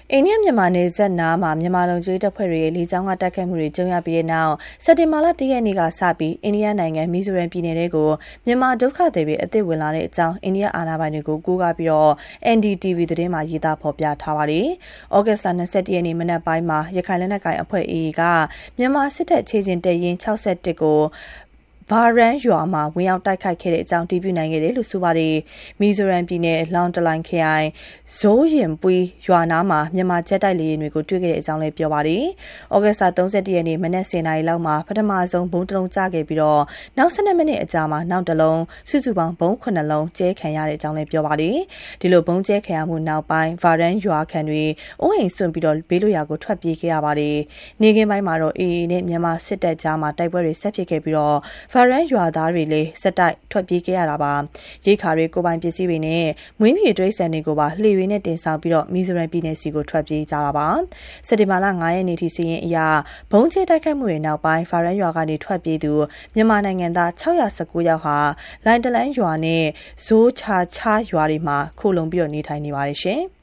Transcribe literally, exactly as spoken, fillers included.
အိန္ဒိယမြန်မာနယ်စပ်နားမှာမြန်မာလုံခြုံရေးတပ်ဖွဲ့တွေရဲ့လေကြောင်းကတိုက်ခိုက်မှုတွေကြုံရပြီးတဲ့နောက်စက်တင်ဘာလတရက်နေ့ကစပြီးအိန္ဒိယနိုင်ငံမီဇိုရမ်ပြည်နယ်ထဲကိုမြန်မာဒုက္ခသည်တွေအသစ်ဝင်လာတဲ့အကြောင်းအိန္ဒိယအာဏာပိုင်တွေကိုကိုးကားပြီးတော့ အန် ဒီ တီ ဗီ သတင်းမှာရေးသားဖော်ပြထားပါတယ်။ဩဂတ်စ်လ၂၁ရက်နေ့မနက်ပိုင်းမှာရခိုင်လက်နက်ကိုင်အဖွဲ့ အေအေ ကမြန်မာစစ်တပ်ခြေကျင်တပ်ရင်း၆၁ကိုဘာရန်ရွာမှာဝင်ရောက်တိုက်ခိုက်ခဲ့တဲ့အကြောင်းတည်ပြုနိုင်ခဲ့တယ်လို့ဆိုပါတယ်။မီဇိုရမ်ပြည်နယ်လောင်တလိုင်ခရိုင်ဇိုးရင်ပွီးရွာနားမှာမြန်မာဂျက်တိုက်လေယာဉ်တွေကိုတွေ့ခဲ့တဲ့အကြောင်းလည်းပြောပါတယ်။ဩဂတ်စ်လ၃၁ရက်နေ့မနက်၁၀နာရီလောက်မှာပထမဆုံးဘုံတစ်လုံးကျခဲ့ပြီးတော့နောက်၁၂မိနစ်အကြာမှာနောက်တစ်လုံးစုစုပေါင်းဘုံခုနှစ်လုံးကျဲခံရတဲ့အကြောင်းလည်းပြောပါတယ်။ဒီလိုဘုံကျဲခံရမှုနောက်ပိုင်းဗာရန်ရွာခံတွေအိုးအိမ်စွန့်ပြီးတော့ဘေးလွတ်ရာကိုထွက်ပြေးခဲ့ရပါတယ်။နေကင်းပိုင်းမှာတော့ အေအေ နဲ့မြန်မာစစ်တပ်ကြားမှာတိုက်ပွဲတွေဆက်ဖြစ်ခဲ့ပြီးတော့ဗာရန်ရွာသားတွေလည်းစက်တိုက်ထွက်ပြေးခဲ့ရတာပါရိတ်ခါတွေကိုပိုင်ပစ္စည်းတွေနဲ့မွေးမြူရေးစံတွေကိုပါလှေတွေနဲ့တင်ဆောင်ပြီးတော့မီဇိုရမ်ပြည်နယ်စီကိုထွက်ပြေးကြတာပါစက်တင်ဘာလ၅ရက်နေ့ထိစီရင်အရာဘုံကျဲတိုက်ခိုက်မှုတွေနောက်ပိုင်းဗာရန်ရွာကနေထွက်ပြေးသူမြန်မာနိုင်ငံသား၆၁၉ယောက်ဟာလိုင်တလန်ရွာနဲ့ဇိုးချာချာရွာတွေမှာခိုလုံပြီးတော့နေထိုင်နေပါတယ်ရှင်